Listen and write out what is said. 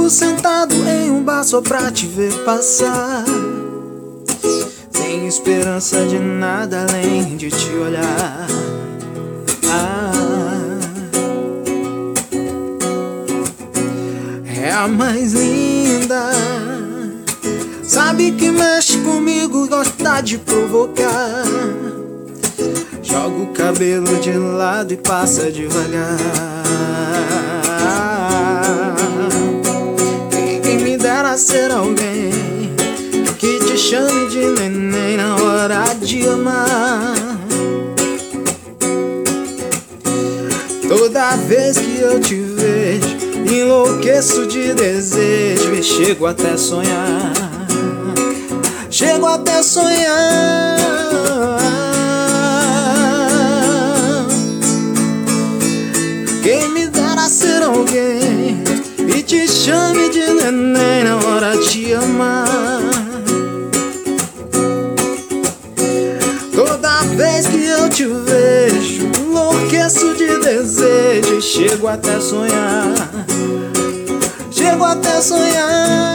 Fico sentado em um bar só pra te ver passar, sem esperança de nada além de te olhar. É a mais linda, sabe que mexe comigo, gosta de provocar. Joga o cabelo de lado e passa devagar. Quem me dera ser alguém que te chame de neném na hora de amar. Toda vez que eu te vejo, enlouqueço de desejo e chego até sonhar. Chego até sonhar. Quem me dera ser alguém e te chame de neném na hora de amar. Toda vez que eu te vejo, enlouqueço de desejo e chego até sonhar. Chego até sonhar.